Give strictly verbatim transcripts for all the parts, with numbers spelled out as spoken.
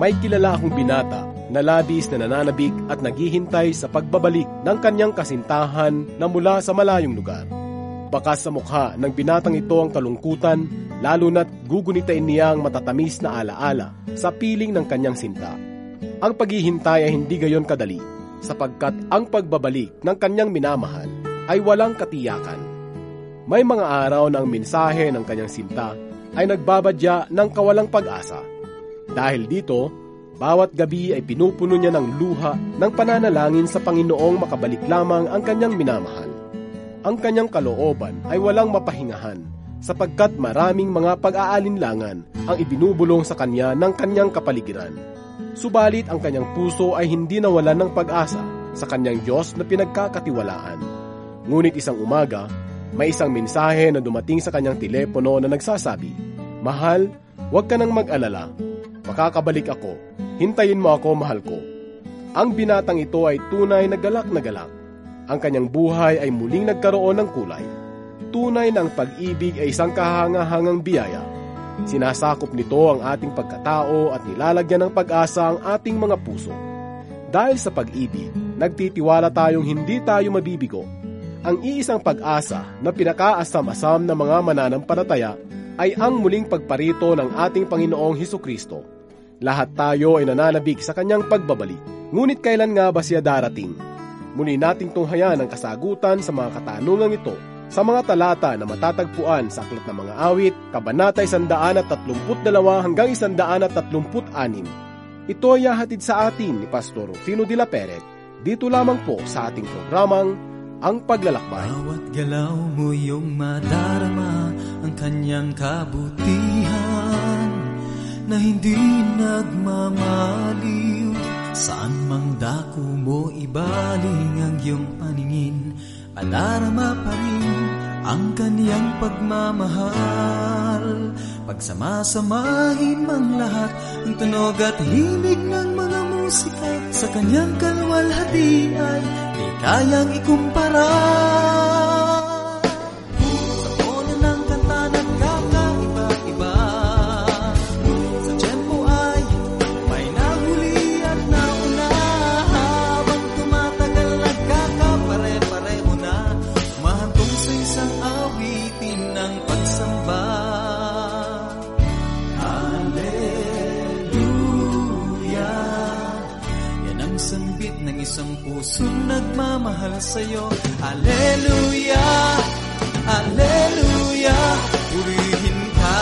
may kilala akong binata na labis na nananabik at naghihintay sa pagbabalik ng kanyang kasintahan na mula sa malayong lugar. Bakas sa mukha ng binatang ito ang kalungkutan, lalo na't gugunitain niya ang matatamis na alaala sa piling ng kanyang sinta. Ang paghihintay ay hindi gayon kadali, sapagkat ang pagbabalik ng kanyang minamahal ay walang katiyakan. May mga araw na ang mensahe ng kanyang sinta ay nagbabadya ng kawalang pag-asa. Dahil dito, bawat gabi ay pinupuno niya ng luha ng pananalangin sa Panginoong makabalik lamang ang kanyang minamahal. Ang kanyang kalooban ay walang mapahingahan, sapagkat maraming mga pag-aalinlangan ang ibinubulong sa kanya ng kanyang kapaligiran. Subalit ang kanyang puso ay hindi nawalan ng pag-asa sa kanyang Diyos na pinagkakatiwalaan. Ngunit isang umaga, may isang mensahe na dumating sa kanyang telepono na nagsasabi, "Mahal, huwag ka nang mag-alala. Makakabalik ako. Hintayin mo ako, mahal ko." Ang binatang ito ay tunay na galak na galak. Ang kanyang buhay ay muling nagkaroon ng kulay. Tunay na ang pag-ibig ay isang kahangahangang biyaya. Sinasakop nito ang ating pagkatao at nilalagyan ng pag-asa ang ating mga puso. Dahil sa pag-ibig, nagtitiwala tayong hindi tayo mabibigo. Ang iisang pag-asa na pinakaasam-asam ng mga mananampalataya ay ang muling pagparito ng ating Panginoong Hesukristo. Lahat tayo ay nananabik sa kanyang pagbabalik. Ngunit kailan nga ba siya darating? Muli nating tunghayan ang kasagutan sa mga katanungang ito sa mga talata na matatagpuan sa Aklat ng Mga Awit, Kabanata one thirty-two hanggang one thirty-six. Ito ay hahatid sa atin ni Pastor Rufino de la Peret, dito lamang po sa ating programang Ang Paglalakbay. Bawat galaw mo yung madarama ang kanyang kabutihan na hindi nagmamaliw. Saan mang dako mo ibaling ang iyong paningin, adarama pa rin ang kaniyang pagmamahal. Pagsamasamahin mang lahat ang tunog at himig ng mga musika, sa kaniyang kalwalhati ay di kayang ikumpara. Sa tono ng kanta nagkakaiba-iba, sa tempo ay may nahuli at nauna. Habang tumatagal nagkakapare-pareho na, mahantong sa isang awitin ng pagsamba. Sambit ng isang pusong nagmamahal sa'yo. Alleluia, Alleluia, purihin ka.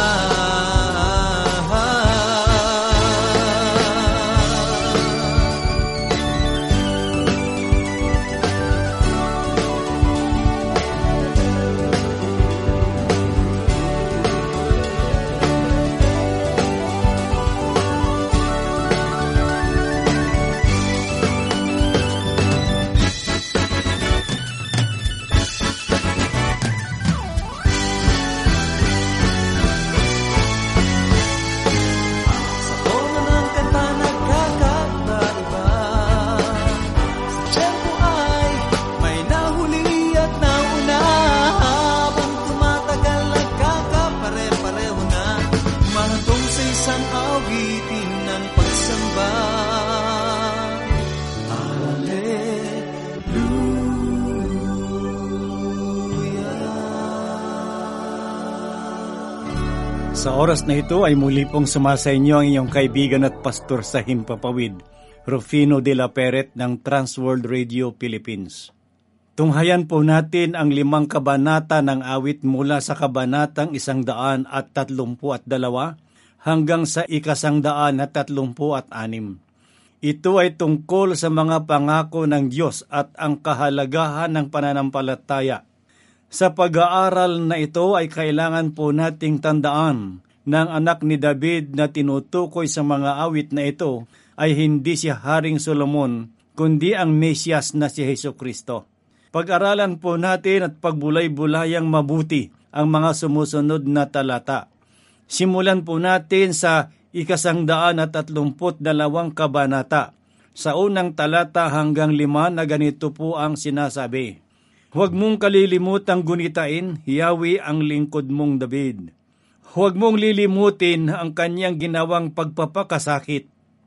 Sa oras na ito ay muli pong sumasa inyo ang inyong kaibigan at pastor sa Himpapawid, Rufino de la Peret ng Transworld Radio Philippines. Tunghayan po natin ang limang kabanata ng awit mula sa kabanatang isang daan at tatlumpu at dalawa hanggang sa ikasang daan at tatlumpu at anim. Ito ay tungkol sa mga pangako ng Diyos at ang kahalagahan ng pananampalataya. Sa pag-aaral na ito ay kailangan po nating tandaan na ang anak ni David na tinutukoy sa mga awit na ito ay hindi si Haring Solomon, kundi ang Mesyas na si Hesukristo. Pag-aralan po natin at pagbulay-bulayang mabuti ang mga sumusunod na talata. Simulan po natin sa ikasangdaan at tatlumput dalawang kabanata. Sa unang talata hanggang lima na ganito po ang sinasabi. Huwag mong kalilimutang gunitain, Yahweh ang lingkod mong David. Huwag mong lilimutin ang kanyang ginawang pagpapakasakit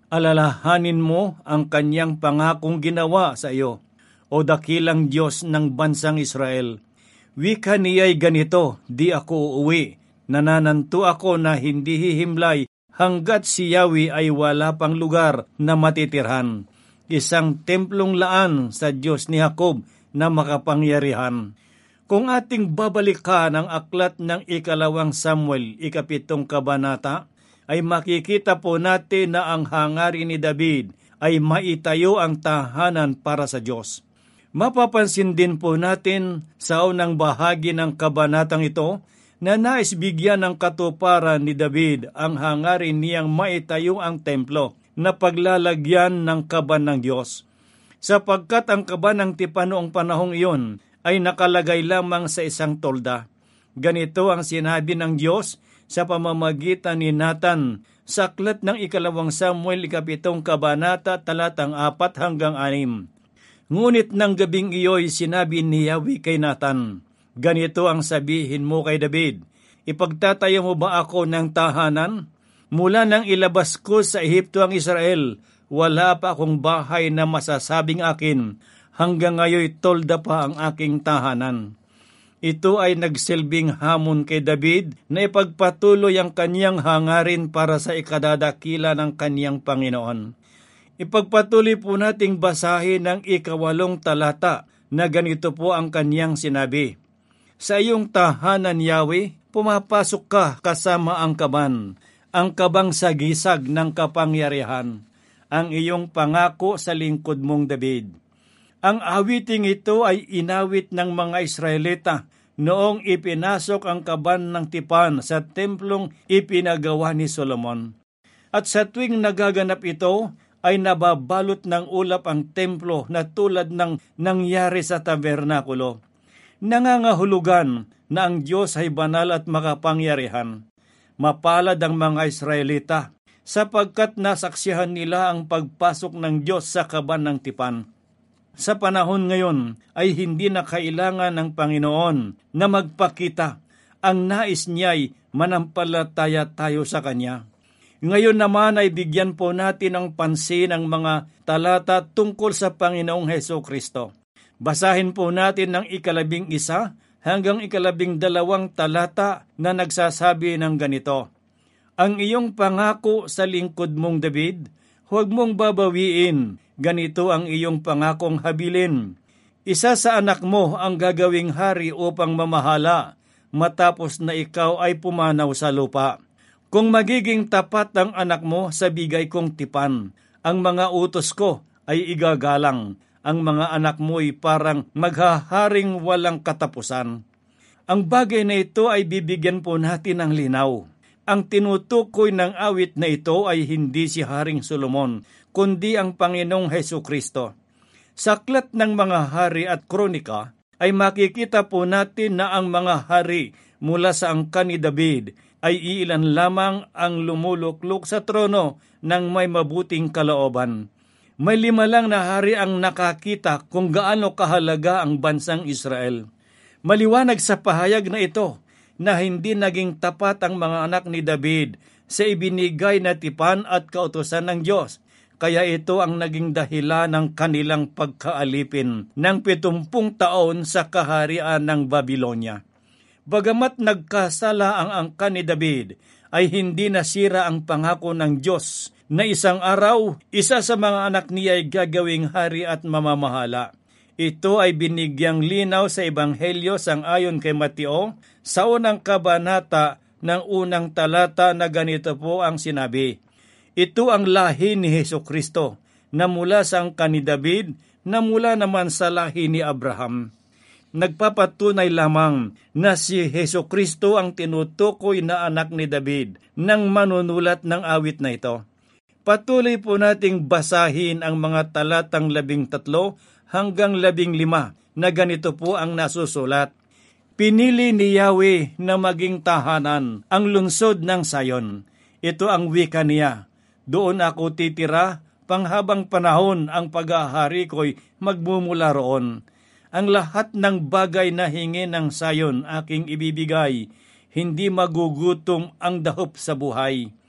Alalahanin mo ang kanyang pangakong ginawa sa iyo, o dakilang Diyos ng bansang Israel. Wika niya'y ganito, di ako uuwi. Nanananto ako na hindi hihimlay hanggat si Yahweh ay wala pang lugar na matitirhan. Isang templong laan sa Diyos ni Jacob na makapangyarihan. Kung ating babalikan ang aklat ng ikalawang Samuel, ikapitong kabanata, ay makikita po natin na ang hangarin ni David ay maitayo ang tahanan para sa Diyos. Mapapansin din po natin sa unang bahagi ng kabanatang ito na nais bigyan ng katuparan ni David ang hangarin niyang maitayo ang templo na paglalagyan ng kaban ng Diyos. Sapagkat ang kaban ng tipan noong panahong iyon ay nakalagay lamang sa isang tolda. Ganito ang sinabi ng Diyos sa pamamagitan ni Nathan sa aklat ng ikalawang Samuel, ikapitong kabanata, talatang apat hanggang anim. Ngunit ng gabing iyo'y sinabi ni Yahweh kay Nathan, ganito ang sabihin mo kay David, ipagtatayo mo ba ako ng tahanan? Mula nang ilabas ko sa Ehipto ang Israel, wala pa akong bahay na masasabing akin, hanggang ngayon tolda pa ang aking tahanan. Ito ay nagsilbing hamon kay David na ipagpatuloy ang kanyang hangarin para sa ikadadakila ng kanyang Panginoon. Ipagpatuloy po nating basahin ang ikawalong talata na ganito po ang kanyang sinabi. Sa iyong tahanan, Yahweh, pumapasok ka kasama ang kaban, ang kabang sagisag ng kapangyarihan, ang iyong pangako sa lingkod mong David. Ang awiting ito ay inawit ng mga Israelita noong ipinasok ang kaban ng tipan sa templong ipinagawa ni Solomon. At sa tuwing nagaganap ito, ay nababalot ng ulap ang templo na tulad ng nangyari sa tabernakulo. Nangangahulugan na ang Diyos ay banal at makapangyarihan. Mapalad ang mga Israelita sapagkat nasaksihan nila ang pagpasok ng Diyos sa kaban ng tipan. Sa panahon ngayon ay hindi na kailangan ng Panginoon na magpakita. Ang nais niya'y manampalataya tayo sa Kanya. Ngayon naman ay bigyan po natin ng pansin ang mga talata tungkol sa Panginoong Hesukristo. Basahin po natin ng ikalabing isa hanggang ikalabing dalawang talata na nagsasabi ng ganito. Ang iyong pangako sa lingkod mong David, huwag mong babawiin. Ganito ang iyong pangakong habilin. Isa sa anak mo ang gagawing hari upang mamahala, matapos na ikaw ay pumanaw sa lupa. Kung magiging tapat ang anak mo sa bigay kong tipan, ang mga utos ko ay igagalang. Ang mga anak mo'y parang maghaharing walang katapusan. Ang bagay na ito ay bibigyan po natin ng linaw. Ang tinutukoy ng awit na ito ay hindi si Haring Solomon, kundi ang Panginoong Hesukristo. Sa aklat ng mga hari at kronika, ay makikita po natin na ang mga hari mula sa angkan ni David ay iilan lamang ang lumuluklok sa trono ng may mabuting kalooban. May lima lang na hari ang nakakita kung gaano kahalaga ang bansang Israel. Maliwanag sa pahayag na ito na hindi naging tapat ang mga anak ni David sa ibinigay na tipan at kautusan ng Diyos. Kaya ito ang naging dahilan ng kanilang pagkaalipin ng pitumpung taon sa kaharian ng Babylonia. Bagamat nagkasala ang angkan ni David, ay hindi nasira ang pangako ng Diyos na isang araw, isa sa mga anak niya ay gagawing hari at mamamahala. Ito ay binigyang linaw sa Ebanghelyo sang-ayon kay Mateo sa unang kabanata ng unang talata na ganito po ang sinabi. Ito ang lahi ni Hesukristo na mula sa angkan ni David na mula naman sa lahi ni Abraham. Nagpapatunay lamang na si Hesukristo ang tinutukoy na anak ni David nang manunulat ng awit na ito. Patuloy po nating basahin ang mga talatang labing tatlo hanggang labing lima na ganito po ang nasusulat. Pinili ni Yahweh na maging tahanan ang lungsod ng Sayon. Ito ang wika niya. Doon ako titira, panghabang panahon ang pag-ahari ko'y magmumula roon. Ang lahat ng bagay na hingi ng Sayon aking ibibigay, hindi magugutom ang dahop sa buhay.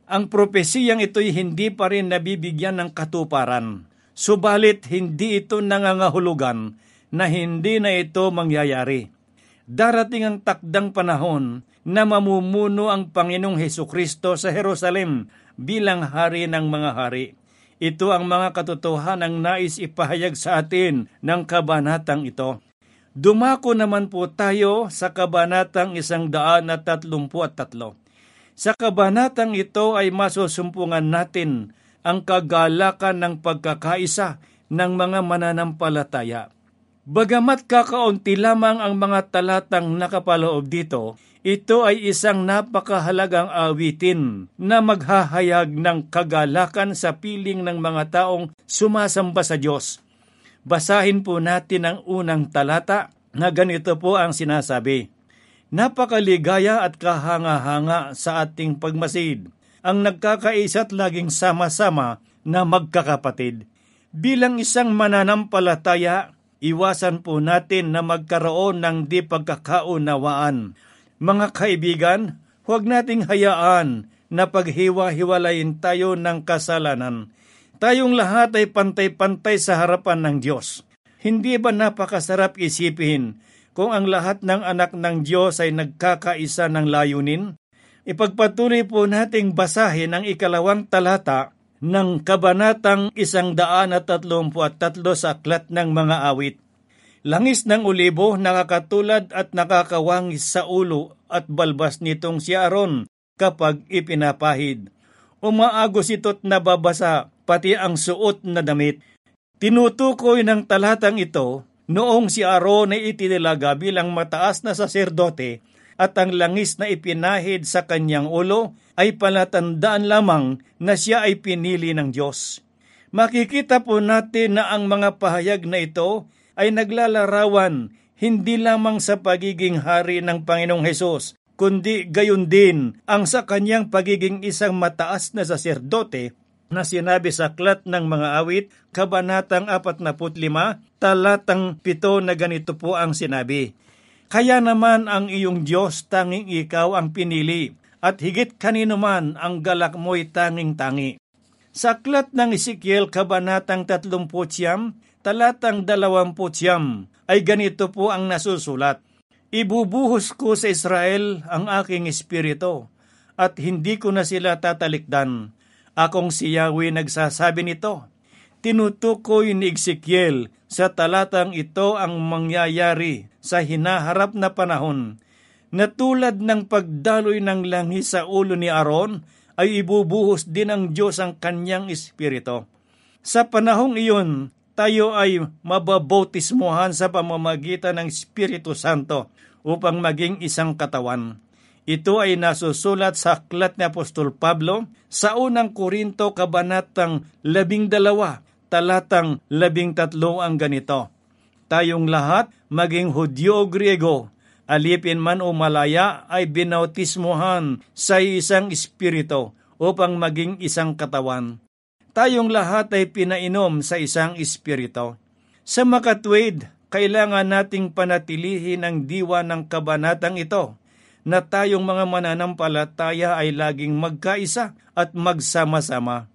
Ang propesiyang ito'y hindi pa rin nabibigyan ng katuparan, subalit hindi ito nangangahulugan na hindi na ito mangyayari. Darating ang takdang panahon na mamumuno ang Panginoong Hesukristo sa Jerusalem bilang hari ng mga hari. Ito ang mga katotohanang nais ipahayag sa atin ng kabanatang ito. Dumako naman po tayo sa kabanatang isang daan at tatlumpu at tatlo. Sa kabanatang ito ay masusumpungan natin ang kagalakan ng pagkakaisa ng mga mananampalataya. Bagamat kakaunti lamang ang mga talatang nakapaloob dito, ito ay isang napakahalagang awitin na maghahayag ng kagalakan sa piling ng mga taong sumasamba sa Diyos. Basahin po natin ang unang talata na ganito po ang sinasabi. Napakaligaya at kahanga-hanga sa ating pagmasid, ang nagkakaisa at laging sama-sama na magkakapatid. Bilang isang mananampalataya, iwasan po natin na magkaroon ng di pagkakaunawaan. Mga kaibigan, huwag nating hayaan na paghiwa-hiwalayin tayo ng kasalanan. Tayong lahat ay pantay-pantay sa harapan ng Diyos. Hindi ba napakasarap isipin kung ang lahat ng anak ng Diyos ay nagkakaisa ng layunin? Ipagpatuloy po nating basahin ang ikalawang talata ng kabanatang isang daan at tatlumpu at tatlo sa aklat ng mga awit. Langis ng ulibo nakakatulad at nakakawangis sa ulo at balbas nitong si Aaron kapag ipinapahid. Umaagos ito't nababasa pati ang suot na damit. Tinutukoy ng talatang ito noong si Aaron ay itinilaga bilang mataas na saserdote at ang langis na ipinahid sa kanyang ulo ay palatandaan lamang na siya ay pinili ng Diyos. Makikita po natin na ang mga pahayag na ito ay naglalarawan hindi lamang sa pagiging hari ng Panginoong Hesus, kundi gayon din ang sa kanyang pagiging isang mataas na saserdote na sinabi sa aklat ng mga awit, kabanatang apat na lima, talatang pito na ganito po ang sinabi. Kaya naman ang iyong Diyos tanging ikaw ang pinili, at higit kanino man ang galak mo'y tanging-tangi. Sa aklat ng Ezekiel, kabanatang tatlumpu siyam, talatang dalawampu siyam, ay ganito po ang nasusulat. Ibubuhos ko sa Israel ang aking espiritu, at hindi ko na sila tatalikdan. Akong si Yahweh nagsasabi nito. Tinutukoy ni Ezekiel sa talatang ito ang mangyayari sa hinaharap na panahon, na tulad ng pagdaloy ng langis sa ulo ni Aaron, ay ibubuhos din ng Diyos ang kanyang espiritu. Sa panahong iyon, tayo ay mababautismuhan sa pamamagitan ng Espiritu Santo upang maging isang katawan. Ito ay nasusulat sa aklat ni Apostol Pablo sa unang Korinto kabanatang labing dalawa, talatang labing tatlo ang ganito. Tayong lahat, maging Hudyo o Griego, alipin man o malaya, ay binautismuhan sa isang espiritu upang maging isang katawan. Tayong lahat ay pinainom sa isang espiritu. Sa makatwid, kailangan nating panatilihin ang diwa ng kabanatang ito, na tayong mga mananampalataya ay laging magkaisa at magsama-sama.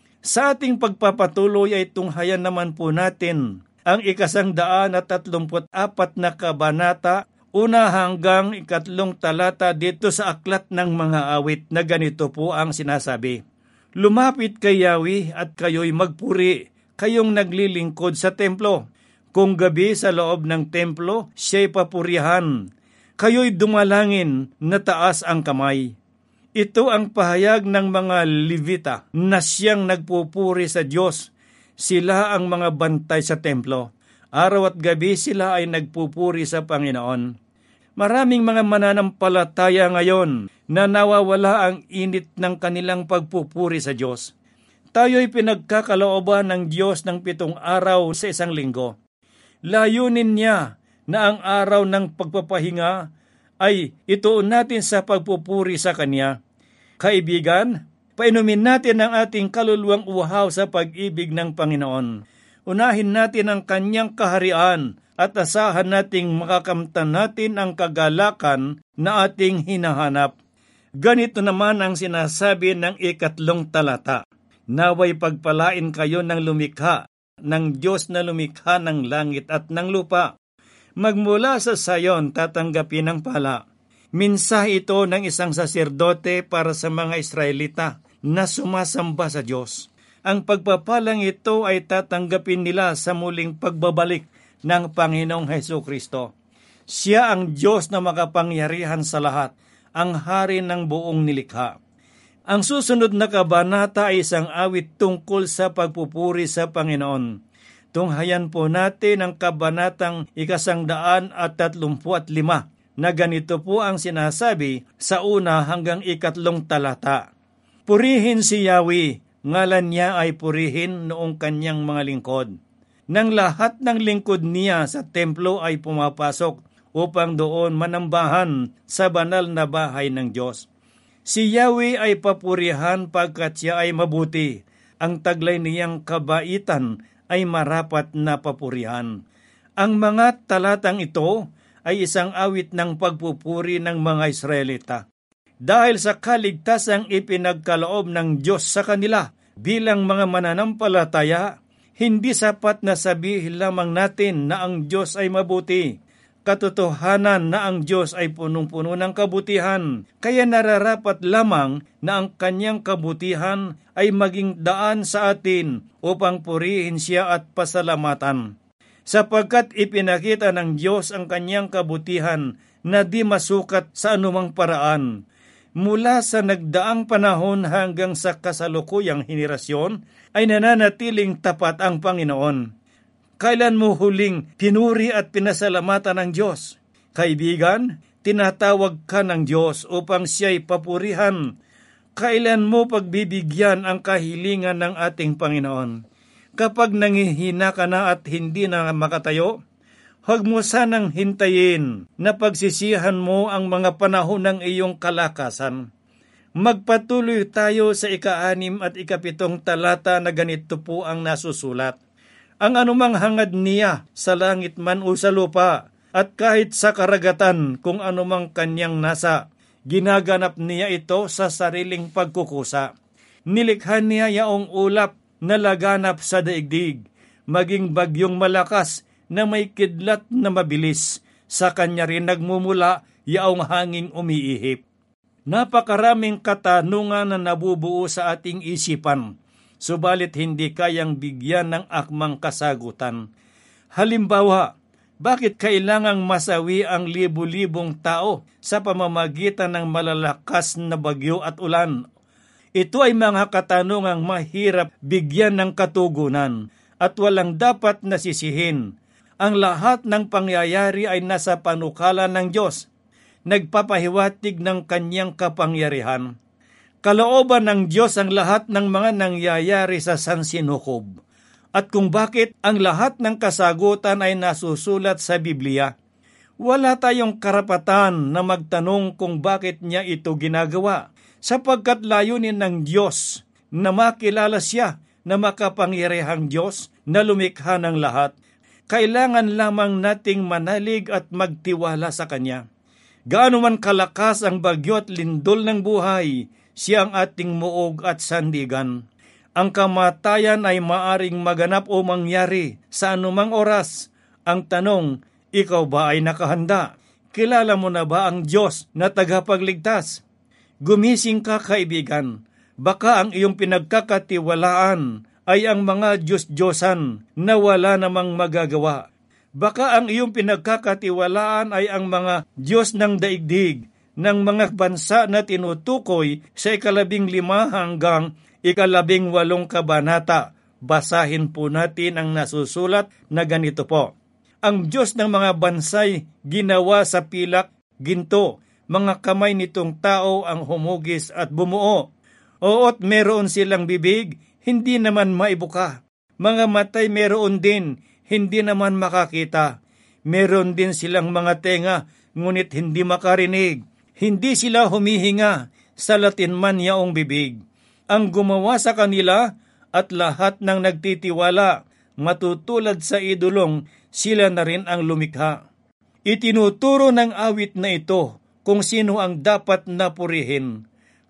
Sa ating pagpapatuloy ay tunghayan naman po natin ang ikasangdaan at tatlumput apat na kabanata, una hanggang ikatlong talata dito sa aklat ng mga awit na ganito po ang sinasabi. Lumapit kay Yahweh at kayo'y magpuri, kayong naglilingkod sa templo. Kung gabi sa loob ng templo, siya'y papurihan. Kayo'y dumalangin na taas ang kamay. Ito ang pahayag ng mga Levita na siyang nagpupuri sa Diyos. Sila ang mga bantay sa templo. Araw at gabi sila ay nagpupuri sa Panginoon. Maraming mga mananampalataya ngayon na nawawala ang init ng kanilang pagpupuri sa Diyos. Tayo'y pinagkakalooban ng Diyos ng pitong araw sa isang linggo. Layunin niya na ang araw ng pagpapahinga ay ituon natin sa pagpupuri sa Kanya. Kaibigan, painumin natin ang ating kaluluwang uhaw sa pag-ibig ng Panginoon. Unahin natin ang Kanyang kaharian at asahan nating makakamtan natin ang kagalakan na ating hinahanap. Ganito naman ang sinasabi ng ikatlong talata. Naway pagpalain kayo ng lumikha, ng Diyos na lumikha ng langit at ng lupa. Magmula sa Sayon tatanggapin ang pala. Mensahe ito ng isang saserdote para sa mga Israelita na sumasamba sa Diyos. Ang pagpapalang ito ay tatanggapin nila sa muling pagbabalik ng Panginoong Hesukristo. Siya ang Diyos na makapangyarihan sa lahat, ang hari ng buong nilikha. Ang susunod na kabanata ay isang awit tungkol sa pagpupuri sa Panginoon. Tunghayan po natin ang kabanatang ikasangdaan at tatlumpu at lima na ganito po ang sinasabi sa una hanggang ikatlong talata. Purihin si Yahweh, ngalan niya ay purihin noong kanyang mga lingkod. Nang lahat ng lingkod niya sa templo ay pumapasok upang doon manambahan sa banal na bahay ng Diyos. Si Yahweh ay papurihan pagkat siya ay mabuti. Ang taglay niyang kabaitan ay marapat na papurihan. Ang mga talatang ito ay isang awit ng pagpupuri ng mga Israelita. Dahil sa kaligtasang ipinagkaloob ng Diyos sa kanila bilang mga mananampalataya, hindi sapat na sabihin lamang natin na ang Diyos ay mabuti. Katotohanan na ang Diyos ay punong-puno ng kabutihan, kaya nararapat lamang na ang kanyang kabutihan ay maging daan sa atin upang purihin siya at pasalamatan. Sapagkat ipinakita ng Diyos ang kanyang kabutihan na di masukat sa anumang paraan. Mula sa nagdaang panahon hanggang sa kasalukuyang henerasyon ay nananatiling tapat ang Panginoon. Kailan mo huling pinuri at pinasalamatan ng Diyos? Kaibigan, tinatawag ka ng Diyos upang siya'y papurihan. Kailan mo pagbibigyan ang kahilingan ng ating Panginoon? Kapag nangihina ka na at hindi na makatayo, huwag mo sanang hintayin na pagsisihan mo ang mga panahon ng iyong kalakasan. Magpatuloy tayo sa ika-anim at ikapitong talata na ganito po ang nasusulat. Ang anumang hangad niya sa langit man o sa lupa, at kahit sa karagatan kung anumang kanyang nasa, ginaganap niya ito sa sariling pagkukusa. Nilikha niya yaong ulap na laganap sa daigdig, maging bagyong malakas na may kidlat na mabilis, sa kanya rin nagmumula yaong hanging umiihip. Napakaraming katanungan na nabubuo sa ating isipan, subalit hindi kayang bigyan ng akmang kasagutan. Halimbawa, bakit kailangang masawi ang libu-libong tao sa pamamagitan ng malalakas na bagyo at ulan? Ito ay mga katanungang mahirap bigyan ng katugunan at walang dapat nasisihin. Ang lahat ng pangyayari ay nasa panukala ng Diyos, nagpapahiwatig ng kanyang kapangyarihan. Kalooban ng Diyos ang lahat ng mga nangyayari sa sansinukob. At kung bakit ang lahat ng kasagutan ay nasusulat sa Biblia, wala tayong karapatan na magtanong kung bakit niya ito ginagawa, sapagkat layunin ng Diyos na makilala siya na makapangyarihang Diyos na lumikha ng lahat. Kailangan lamang nating manalig at magtiwala sa Kanya. Gaano man kalakas ang bagyo at lindol ng buhay, siya ang ating muog at sandigan. Ang kamatayan ay maaring maganap o mangyari sa anumang oras. Ang tanong, ikaw ba ay nakahanda? Kilala mo na ba ang Diyos na tagapagligtas? Gumising ka, kaibigan. Baka ang iyong pinagkakatiwalaan ay ang mga Diyos-Diyosan na wala namang magagawa. Baka ang iyong pinagkakatiwalaan ay ang mga Diyos ng daigdig, ng mga bansa na tinutukoy sa ikalabing lima hanggang ikalabing walong kabanata. Basahin po natin ang nasusulat na ganito po. Ang Diyos ng mga bansay ginawa sa pilak, ginto, mga kamay nitong tao ang humugis at bumuo. Oot meron silang bibig, hindi naman maibuka. Mga matay meron din, hindi naman makakita. Meron din silang mga tenga, ngunit hindi makarinig. Hindi sila humihinga, sa Latin man yaong bibig. Ang gumawa sa kanila at lahat ng nagtitiwala, matutulad sa idolong, sila na rin ang lumikha. Itinuturo ng awit na ito kung sino ang dapat na purihin.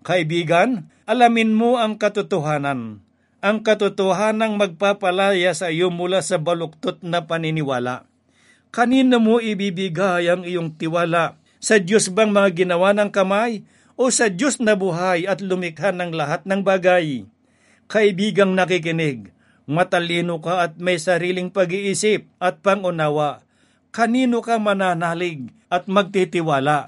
Kaibigan, alamin mo ang katotohanan. Ang katotohanang magpapalaya sa iyo mula sa baluktot na paniniwala. Kanino mo ibibigay ang iyong tiwala? Sa Diyos bang mga ginawa ng kamay? O sa Diyos na buhay at lumikha ng lahat ng bagay? Kaibigang nakikinig, matalino ka at may sariling pag-iisip at pangunawa. Kanino ka mananalig at magtitiwala?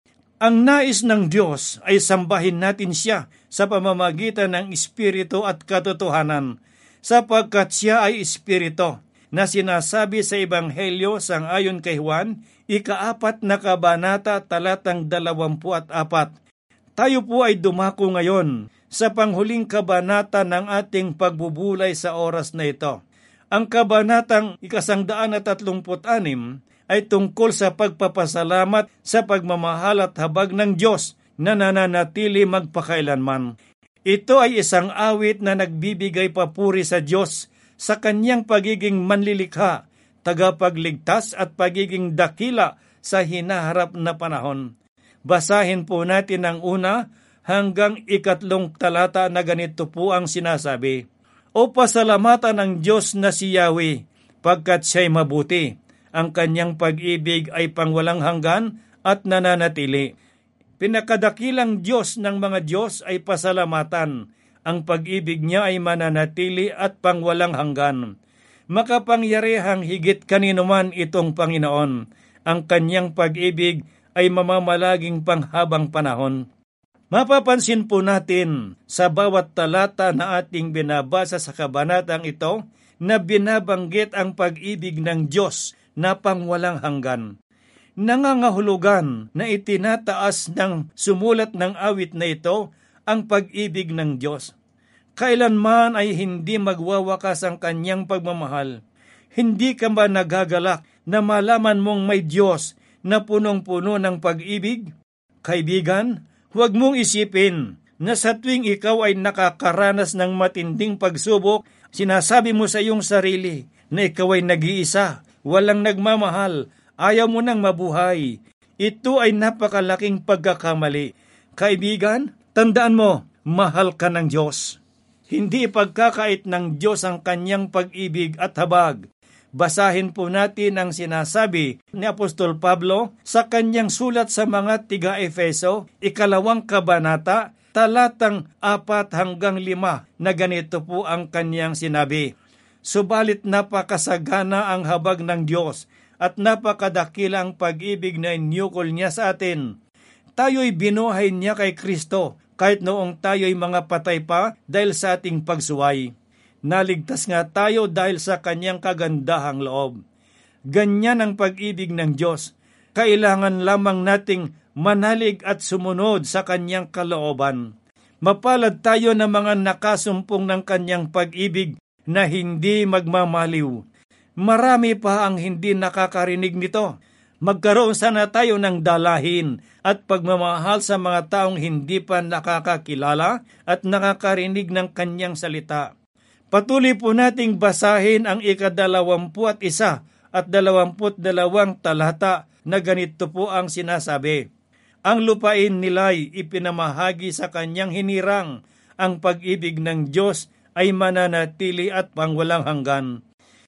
Ang nais ng Diyos ay sambahin natin siya sa pamamagitan ng Espiritu at katotohanan, sapagkat siya ay Espiritu na sinasabi sa Ebanghelyo sangayon kay Juan, ikaapat na kabanata talatang dalawampu at apat. Tayo po ay dumako ngayon sa panghuling kabanata ng ating pagbubulay sa oras na ito. Ang kabanatang ikasangdaan at tatlumput anim ay tungkol sa pagpapasalamat sa pagmamahal at habag ng Diyos na nananatili magpakailanman. Ito ay isang awit na nagbibigay papuri sa Diyos sa kanyang pagiging manlilikha, tagapagligtas at pagiging dakila sa hinaharap na panahon. Basahin po natin ang una hanggang ikatlong talata na ganito po ang sinasabi. O pasalamatan ng Diyos na si Yahweh, pagkat siya'y mabuti. Ang kanyang pag-ibig ay pangwalang hanggan at nananatili. Pinakadakilang Diyos ng mga Diyos ay pasalamatan. Ang pag-ibig niya ay mananatili at pangwalang hanggan. Makapangyarihang higit kanino man itong Panginoon. Ang kanyang pag-ibig ay mamamalaging panghabang panahon. Mapapansin po natin sa bawat talata na ating binabasa sa kabanatang ito na binabanggit ang pag-ibig ng Diyos na pangwalang hanggan. Nangangahulugan na itinataas ng sumulat ng awit na ito ang pag-ibig ng Diyos. Kailanman ay hindi magwawakas ang kanyang pagmamahal. Hindi ka ba nagagalak na malaman mong may Diyos na punong-puno ng pag-ibig? Kaibigan, huwag mong isipin na sa tuwing ikaw ay nakakaranas ng matinding pagsubok, sinasabi mo sa iyong sarili na ikaw ay nag-iisa, walang nagmamahal, ayaw mo nang mabuhay. Ito ay napakalaking pagkakamali. Kaibigan, tandaan mo, mahal ka ng Diyos. Hindi ipagkakait ng Diyos ang kanyang pag-ibig at habag. Basahin po natin ang sinasabi ni Apostol Pablo sa kanyang sulat sa mga tiga-Efeso, ikalawang kabanata, talatang apat hanggang lima, na ganito po ang kanyang sinabi. Subalit napakasagana ang habag ng Diyos at napakadakila ang pag-ibig na inyukol niya sa atin. Tayo'y binuhay niya kay Kristo kahit noong tayo'y mga patay pa dahil sa ating pagsuway. Naligtas nga tayo dahil sa kanyang kagandahang loob. Ganyan ang pag-ibig ng Diyos. Kailangan lamang nating manalig at sumunod sa kanyang kalooban. Mapalad tayo na mga nakasumpong ng kanyang pag-ibig na hindi magmamaliw. Marami pa ang hindi nakakarinig nito. Magkaroon sana tayo ng dalahin at pagmamahal sa mga taong hindi pa nakakakilala at nakakarinig ng kanyang salita. Patuloy po nating basahin ang ikadalawampu at isa at dalawamput dalawang talata na ganito po ang sinasabi. Ang lupain nila'y ipinamahagi sa kanyang hinirang. Ang pag-ibig ng Diyos ay mananatili at pangwalang hanggan.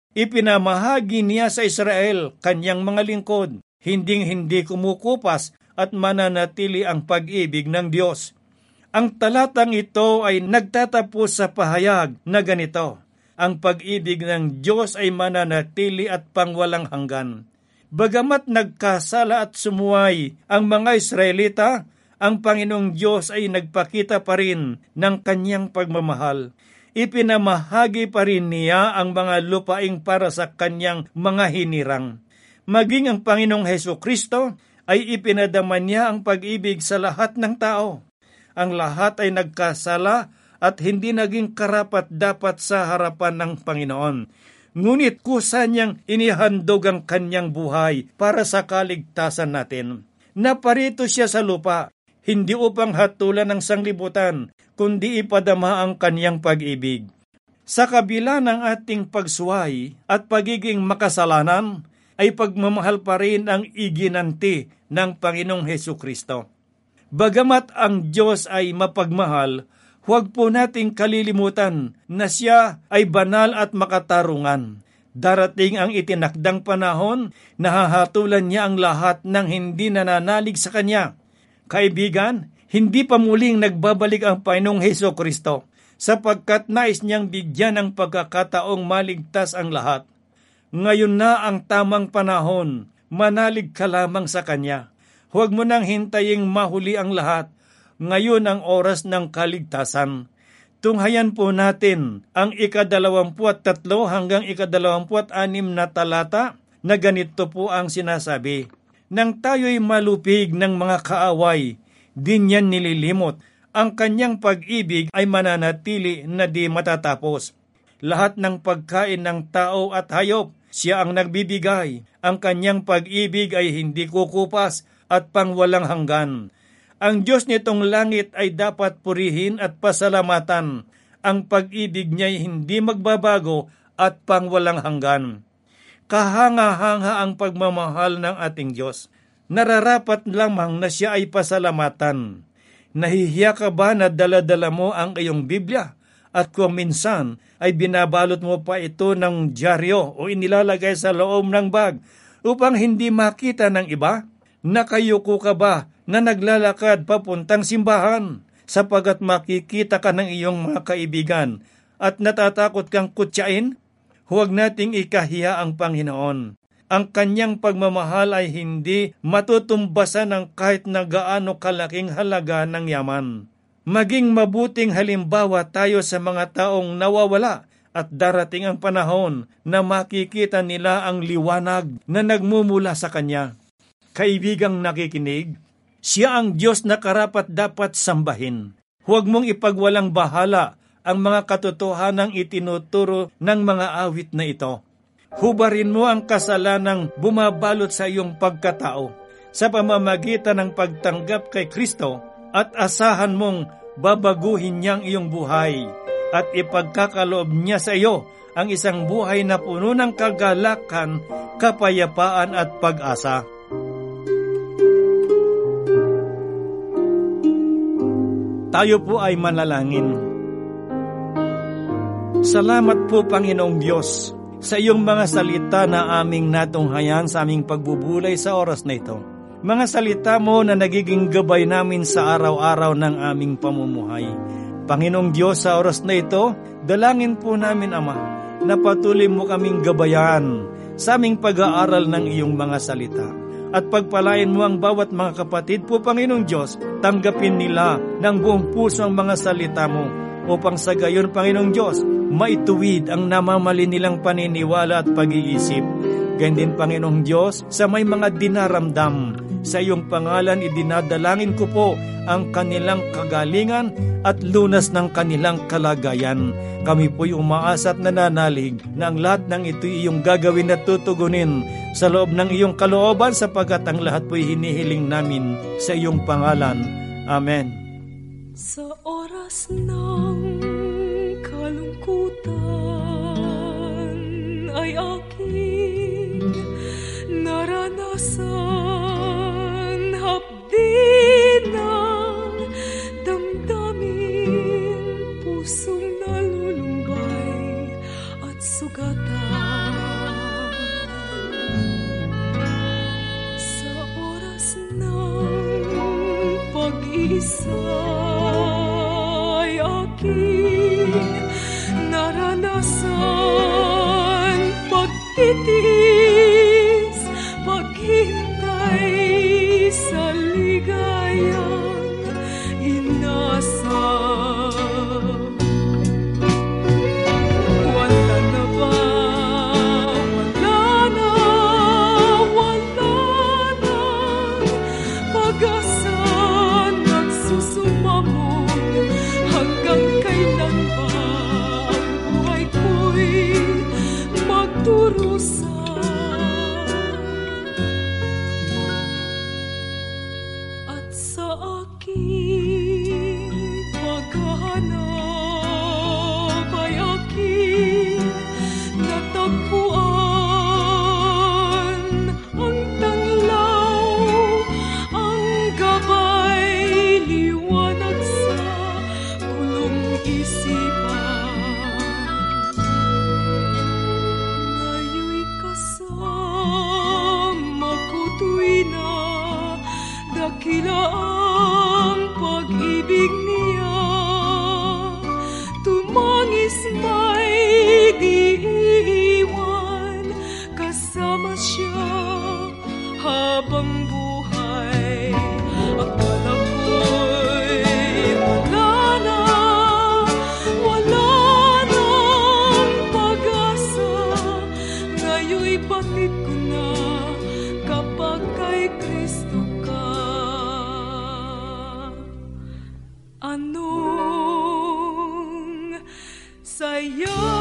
Ipinamahagi niya sa Israel kanyang mga lingkod, hinding-hindi kumukupas at mananatili ang pag-ibig ng Diyos. Ang talatang ito ay nagtatapos sa pahayag na ganito, ang pag-ibig ng Diyos ay mananatili at pangwalang hanggan. Bagamat nagkasala at sumuway ang mga Israelita, ang Panginoong Diyos ay nagpakita pa rin ng kanyang pagmamahal. Ipinamahagi pa rin niya ang mga lupaing para sa kanyang mga hinirang. Maging ang Panginoong Hesukristo ay ipinadama niya ang pag-ibig sa lahat ng tao. Ang lahat ay nagkasala at hindi naging karapat-dapat sa harapan ng Panginoon. Ngunit kusa niyang inihandog ang kanyang buhay para sa kaligtasan natin. Naparito siya sa lupa, hindi upang hatulan ng sanglibutan, kundi ipadama ang kanyang pag-ibig. Sa kabila ng ating pagsuway at pagiging makasalanan, ay pagmamahal pa rin ang iginanti ng Panginoong Hesukristo. Bagamat ang Diyos ay mapagmahal, huwag po nating kalilimutan na siya ay banal at makatarungan. Darating ang itinakdang panahon na hahatulan niya ang lahat ng hindi nananalig sa Kanya. Kaibigan, hindi pa muling nagbabalik ang Panginoong Hesukristo sapagkat nais niyang bigyan ng pagkakataong maligtas ang lahat. Ngayon na ang tamang panahon, manalig ka lamang sa Kanya. Huwag mo nang hintaying mahuli ang lahat. Ngayon ang oras ng kaligtasan. Tunghayan po natin ang ikadalawampuat tatlo hanggang ikadalawampuat anim na talata na ganito po ang sinasabi. Nang tayo'y malupig ng mga kaaway, di niyan nililimot. Ang kanyang pag-ibig ay mananatili na di matatapos. Lahat ng pagkain ng tao at hayop, siya ang nagbibigay. Ang kanyang pag-ibig ay hindi kukupas at pangwalang hanggan. Ang Diyos nitong langit ay dapat purihin at pasalamatan. Ang pag-ibig niya ay hindi magbabago at pangwalang hanggan. Kahanga-hanga ang pagmamahal ng ating Diyos. Nararapat lamang na siya ay pasalamatan. Nahihiya ka ba na dala-dala mo ang iyong Biblia? At kung minsan ay binabalot mo pa ito ng dyaryo o inilalagay sa loob ng bag upang hindi makita ng iba? Nakayuko ka ba na naglalakad papuntang simbahan sapagat makikita ka ng iyong mga kaibigan at natatakot kang kutsain? Huwag nating ikahiya ang Panginoon. Ang kanyang pagmamahal ay hindi matutumbasan ng kahit na gaano kalaking halaga ng yaman. Maging mabuting halimbawa tayo sa mga taong nawawala at darating ang panahon na makikita nila ang liwanag na nagmumula sa Kanya. Kaibigang nakikinig, siya ang Diyos na karapat dapat sambahin. Huwag mong ipagwalang bahala ang mga katotohanang itinuturo ng mga awit na ito. Hubarin mo ang kasalanang bumabalot sa iyong pagkatao sa pamamagitan ng pagtanggap kay Kristo at asahan mong babaguhin niyang iyong buhay at ipagkakaloob niya sa iyo ang isang buhay na puno ng kagalakan, kapayapaan at pag-asa. Tayo po ay manalangin. Salamat po, Panginoong Diyos, sa iyong mga salita na aming natunghayan sa aming pagbubulay sa oras na ito. Mga salita mo na nagiging gabay namin sa araw-araw ng aming pamumuhay. Panginoong Diyos, sa oras na ito, dalangin po namin, Ama, na patuloy mo kaming gabayan sa aming pag-aaral ng iyong mga salita. At pagpalain mo ang bawat mga kapatid po, Panginoong Diyos, tanggapin nila ng buong puso ang mga salita mo upang sa gayon, Panginoong Diyos, maituwid ang namamali nilang paniniwala at pag-iisip. Ganyan din, Panginoong Diyos, sa may mga dinaramdam, sa iyong pangalan idinadalangin ko po ang kanilang kagalingan at lunas ng kanilang kalagayan. Kami po'y umaasa at nananalig na ang lahat ng ito iyong gagawin at tutugunin sa loob ng iyong kalooban sapagkat ang lahat po'y hinihiling namin sa iyong pangalan. Amen. Sa oras ng kalungkutan ay aking naranasan, hapdi ng damdamin, pusong nalulumbay at sugatan. Sa oras ng pag-isa ay aking naranasan, pagtitis, paghintay sa ligayang inasam. Wala na ba? Wala na, wala na pag-asa nagsusumamog. Hanggang kailan ba ang buhay ko'y magdurusa? At sa aking paghahanap ay aking natagpuan ang tanglaw, ang gabay Kayo'y batid ko na kapag kay Kristo ka. Anong saya